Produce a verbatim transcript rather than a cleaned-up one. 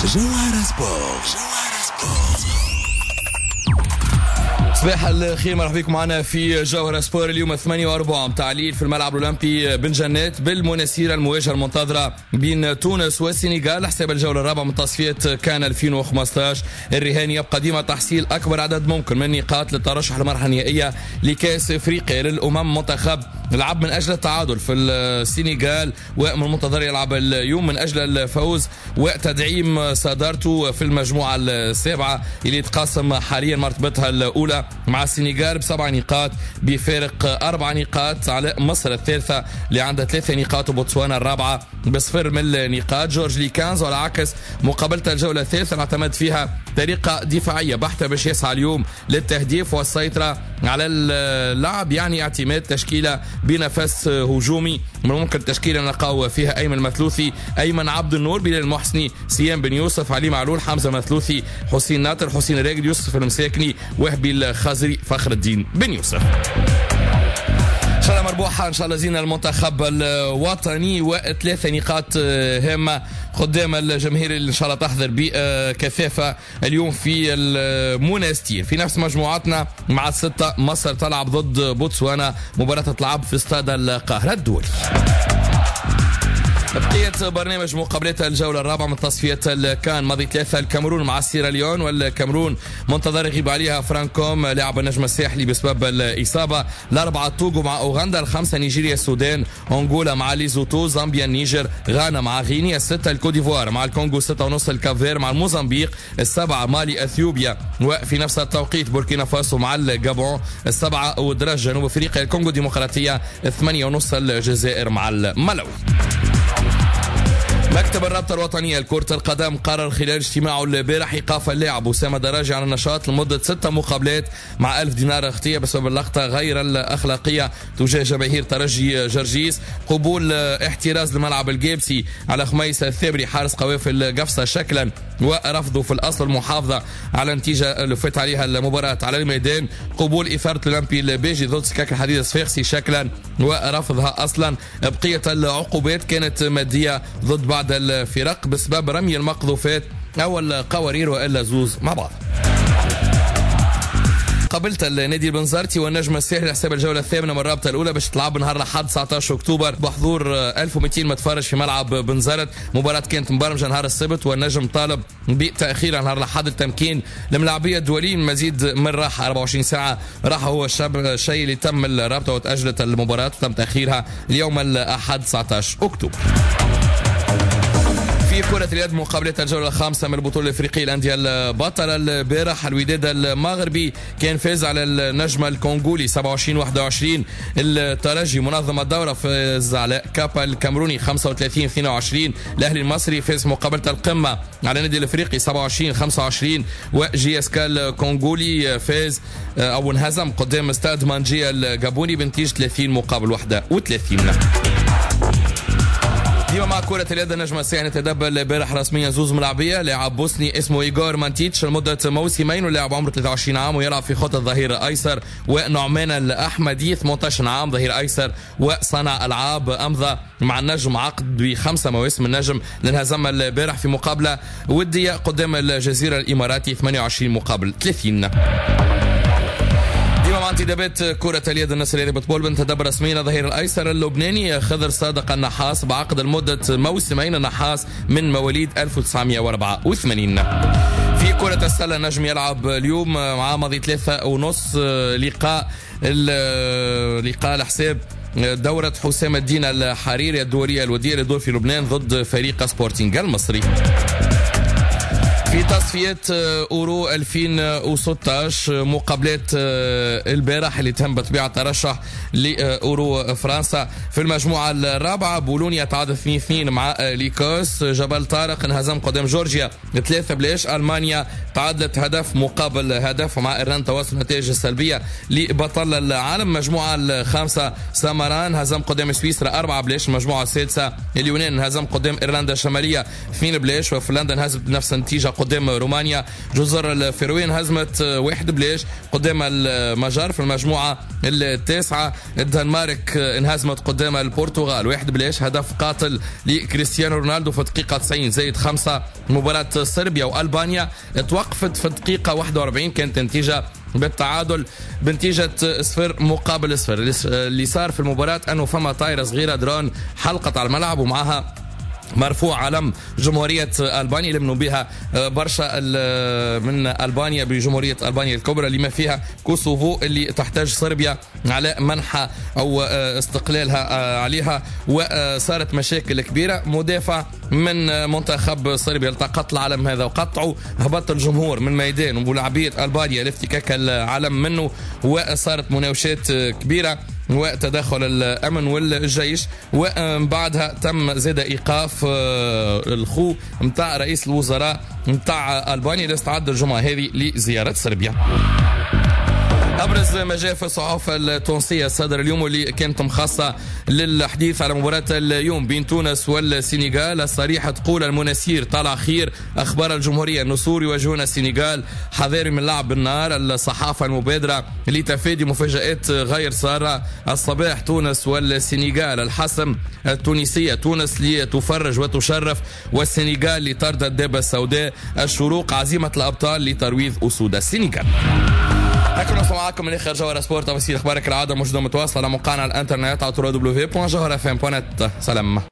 جوهرة سبورت. صباح الخير، مرحبا بكم معنا في جوهرة سبور. اليوم ثمانية وربع تعليل في الملعب الأولمبي بن جنات بالمناسيرة، المواجهة المنتظرة بين تونس والسنغال حساب الجولة الرابعة من تصفيات كان ألفين وخمسطاش. الرهان يبقى ديما تحصيل أكبر عدد ممكن من النقاط للترشح للمرحلة النهائية لكأس إفريقيا للأمم. منتخب لعب من أجل التعادل في السنغال، ومن المنتظر يلعب اليوم من أجل الفوز وتدعيم صدارته في المجموعة السابعة اللي تقاسم حاليا مرتبتها الأولى مع السنغال بسبع نقاط بفارق أربع نقاط على مصر الثالثة اللي عندها ثلاثة نقاط، وبوتسوانا الرابعة بصفر من النقاط. جورج ليكانز على عكس مقابلة الجولة الثالثة اعتمد فيها طريقة دفاعية بحتة باش يسعى اليوم للتهديف والسيطرة على اللعب، يعني اعتماد تشكيلة بنفس هجومي. من ممكن تشكيلة نلقاو فيها أيمن المثلوثي، أيمن عبد النور، بلال المحسني، سيام بن يوسف، علي معلول، حمزة مثلوثي، حسين ناطر، حسين الراقد، يوسف المساكني، وهبي الخزري، فخر الدين بن يوسف. ان شاء الله مربوحه ان شاء الله زين المنتخب الوطني، وثلاثه نقاط هامه قدام الجماهير اللي ان شاء الله تحضر بكثافه اليوم في المنستير. في نفس مجموعتنا مع السته مصر تلعب ضد بوتسوانا، مباراه تلعب في استاد القاهره الدولي. بقية برنامج مقابلات الجولة الرابعة من تصفيات الكان ماضي ثلاثة الكاميرون مع سيراليون، والكاميرون منتظر يغيب عليها فرانكوم لاعب النجم الساحلي بسبب الإصابة. الأربعة توغو مع أوغندا، الخمسة نيجيريا السودان، أنغولا مع ليزوتو، زامبيا النيجر، غانا مع غينيا، الستة الكوديفوار مع الكونغو، ستة ونص الكافير مع الموزمبيق، السبعة مالي أثيوبيا، وفي نفس التوقيت بوركينا فاسو مع الجابون، السبعة ودرج جنوب أفريقيا الكونغو الديمقراطية، الثمانية ونص الجزائر مع الملوي. مكتب الرابطة الوطنية لكرة القدم قرر خلال اجتماعه البارح ايقاف اللاعب أسامة دراجي عن النشاط لمدة ستة مقابلات مع ألف دينار اغتية بسبب اللقطة غير الأخلاقية تجاه جماهير ترجي جرجيس. قبول احتراز الملعب الجيبسي على خميس الثابري حارس قوافل قفصة شكلا، ورفضه في الأصل المحافظة على النتيجة اللي فات عليها المباراة على الميدان. قبول إثارة الأولمبي البيجي ضد سكاك الحديد الصفاقسي شكلا، ورفضها أصلا. بقية العقوبات كانت مادية ضد بعض الفرق بسبب رمي المقذوفات أو القوارير وإلا زوز مع بعض. قابلت النادي البنزرتي والنجم الساحلي حساب الجوله الثامنه من الرابطه الاولى باش تلعب نهار الاحد تسعطاش اكتوبر بحضور ألف ومئتين متفرج في ملعب بنزرت. مباراه كانت مبرمجه نهار السبت، والنجم طالب بتاخير نهار الاحد التمكين لملاعبيه الدوليين مزيد من راحه أربعة وعشرين ساعه. راحه هو الشيء اللي تم الرابطه وتاجلت المباراه وتم تاخيرها اليوم الاحد تسعطاش اكتوبر. في كرة اليد مقابلة الجولة الخامسة من البطولة الافريقية الأندية البطلة البارح، الوداد المغربي كان فاز على النجم الكونغولي سبعة وعشرين واحد وعشرين. الترجي منظم الدورة فاز على كابا الكامروني خمسة وثلاثين اثنين وعشرين. الأهلي المصري فاز مقابلة القمة على النادي الافريقي سبعة وعشرين خمسة وعشرين. وجي اس كا الكونغولي فاز أو انهزم قدام استاد مانجيا الجابوني بنتيجة ثلاثين مقابل واحد وثلاثين. ديما مع كرة اليد النجم الساحلي تدبل البارح رسميا زوز ملاعبية. لاعب بوسني اسمه إيغور مانتيتش لمدة موسمين، ولاعب عمره ثلاثة وعشرين عام ويلعب في خط الظهير أيسر. ونعمان الأحمدي ثمانية عشر عام ظهير أيسر وصانع ألعاب، أمضى مع النجم عقد بخمسة مواسم. النجم انهزم البارح في مقابلة ودية قدام الجزيرة الإماراتي ثمانية وعشرين مقابل ثلاثين. مع انتدابات كرة اليد النصر الرياضي بتبول تدبر رسميا ظهير الايسر اللبناني خضر صادق النحاس بعقد لمدة موسمين. النحاس من مواليد ألف وتسعمئة وأربعة وثمانين. في كرة السلة النجم يلعب اليوم مع ماضي ثلاثة ونص لقاء لقاء الحساب دورة حسام الدين الحريري الدولية الودية للدور في لبنان ضد فريق سبورتينغ المصري. في تصفيات أورو ألفين وستطاش مقابلات البارح اللي تم بطبيعة ترشح لأورو فرنسا في المجموعة الرابعة. بولونيا تعادل اثنين اثنين مع ليكوس. جبل طارق انهزم قدام جورجيا ثلاثة بلاش. ألمانيا تعادلت هدف مقابل هدف مع إيران تواصل النتائج السلبية لبطل العالم. مجموعة الخامسة سامران هزم قدام سويسرا أربعة بلاش. المجموعة السادسة اليونان هزم قدام إيرلندا الشمالية اثنين بلاش. وفنلندا انهزمت بنفس النتيجة قدام رومانيا. جزر الفيروين هزمت واحد بلاش قدام المجر في المجموعة التاسعة. الدنمارك انهزمت قدام البرتغال واحد بلاش، هدف قاتل لكريستيانو رونالدو في الدقيقة تسعين زائد خمسة. مباراة صربيا والبانيا توقفت في الدقيقة واحد وأربعين، كانت نتيجة بالتعادل بنتيجة صفر مقابل صفر. اللي صار في المباراة أنه فما طائرة صغيرة درون حلقت على الملعب ومعها مرفوع علم جمهورية ألبانيا اللي منوا بها برشا من ألبانيا بجمهورية ألبانيا الكبرى لما فيها كوسوفو اللي تحتاج صربيا على منحها أو استقلالها عليها. وصارت مشاكل كبيرة. مدافع من منتخب صربيا التقط العلم هذا وقطعوا، هبط الجمهور من ميدان وملاعبية ألبانيا لافتكاك العلم منه، وصارت مناوشات كبيرة وتدخل الأمن والجيش. وبعدها تم زاد إيقاف الخو متاع رئيس الوزراء متاع ألبانيا لاستعد الجمعة هذه لزيارة صربيا. أبرز ما جاء في الصحف التونسية الصادر اليوم واللي كانت مخصصة للحديث على مباراة اليوم بين تونس والسنغال. الصريحة تقول المناسير طلع خير، أخبار الجمهورية النسور يواجهون السنغال، حذاري من لعب بالنار. الصحافة المبادرة لتفادي مفاجآت غير سارة. الصباح تونس والسنغال، الحسم التونسية تونس لتفرج وتشرف والسنغال لطرد الدابة السوداء. الشروق عزيمة الأبطال لترويض أسود السنغال. هكذا نصل معكم من اخر جوهر سبورت. تفاصيل اخبارك العاده موجوده متواصله على موقعنا الانترنت على دبليو دبليو دبليو دوت جوهر اف ام دوت نت. سلام.